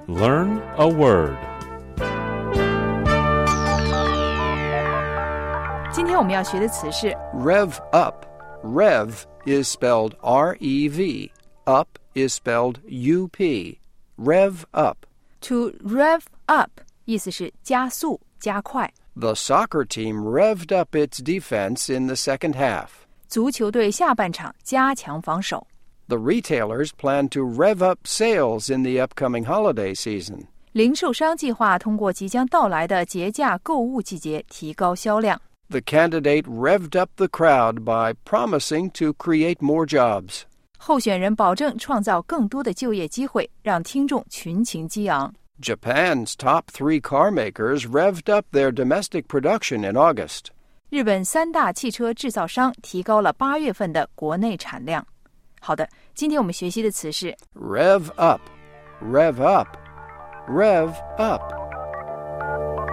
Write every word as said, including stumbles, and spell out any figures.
Learn a word. 今天我们要学的词是 Rev up. Rev is spelled R E V. Up is spelled U P. Rev up. to rev up 意思是加速加快。 The soccer team revved up its defense in the second half. 足球队下半场加强防守。 The retailers plan to rev up sales in the upcoming holiday season. 零售商计划通过即将到来的节假购物季节提高销量。 The candidate revved up the crowd by promising to create more jobs. 候选人保证创造更多的就业机会，让听众群情激昂。 Japan's top three car makers revved up their domestic production in August. 日本三大汽车制造商提高了八月份的国内产量。好的，今天我们学习的词是 Rev up. Rev up. Rev up.